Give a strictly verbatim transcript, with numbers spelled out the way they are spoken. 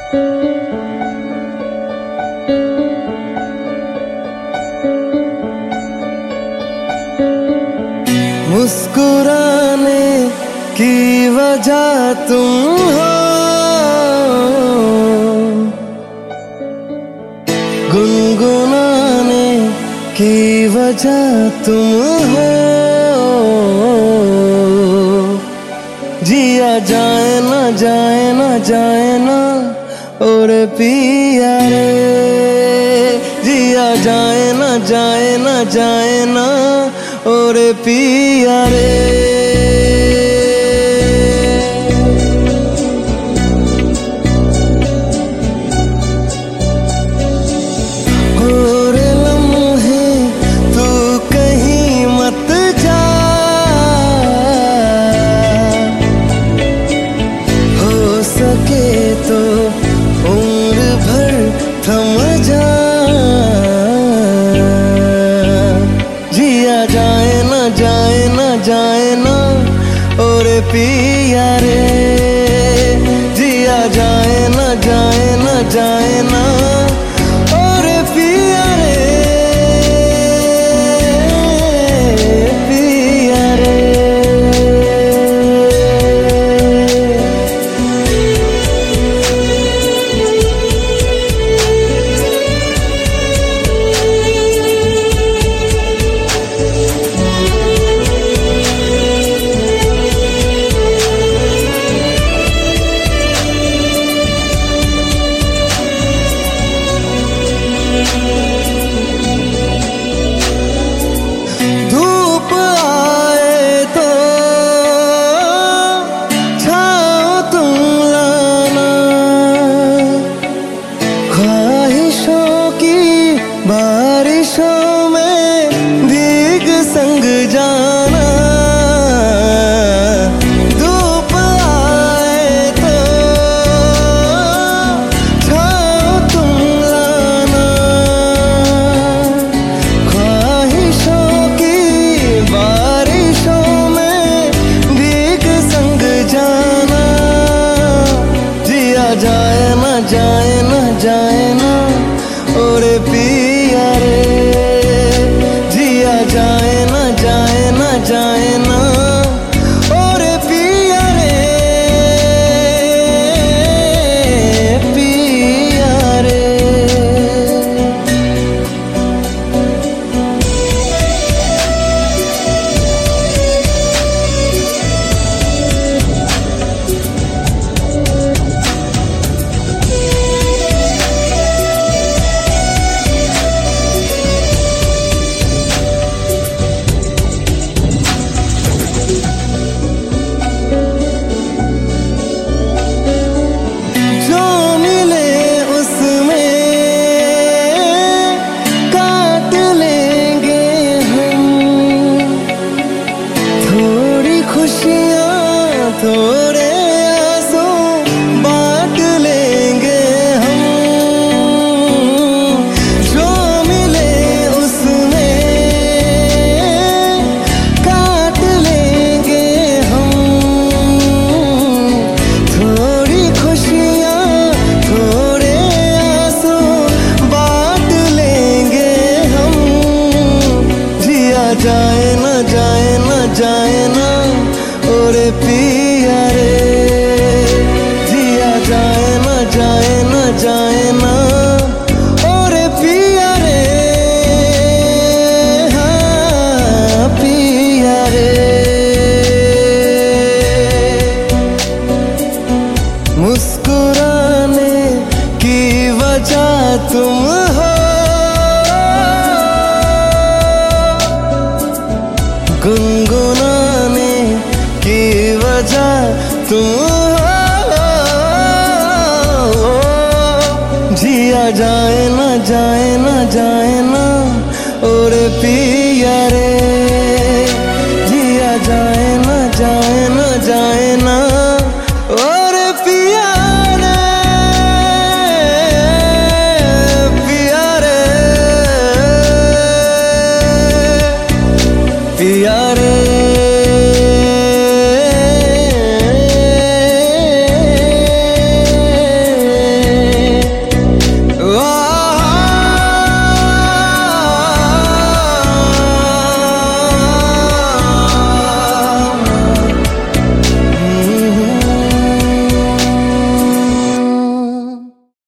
मुस्कुराने की वजह तुम हो, गुनगुनाने की वजह तुम हो। जिया जाए ना जाए ना जाए ना और पिया रे, जिया जाए ना जाए ना जाए ना और पिया रे। और लम्हे तू कहीं मत जा, हो सके तो उम्र भर थम जा। जिया जाए ना जाए ना जाए ना और पिया रे, जिया जाए ना जाए ना जाए ना और पिया रे, पिया रे। धूप आए तो छाओ तुम लाना, ख्वाहिशों की बारिशों में भीग संग जाना। धूप आए तो छाओ तुम लाना, ख्वाहिशों की बारिशों में भीग संग जाना। जिया जाए ना जाए ना जाए ना और पिया रे, जिया जाए ना जाए ना जाए ना और पिया रे, पिया रे। जो मिले उसमें काट लेंगे हम, थोड़ी खुशियाँ थोड़े आंसू बांट लेंगे हम। जो मिले उसमें काट लेंगे हम, थोड़ी खुशियाँ थोड़े आंसू बांट लेंगे हम। जिया जाए ना जाए ना जाए ना और पिया रे, जिया जाए ना जाए ना जाए ना और पिया रे, हाँ पिया रे। मुस्कुराने की वजह तुम हो, गुनगुनाने की वजह तुम हो। जिया जाए ना जाए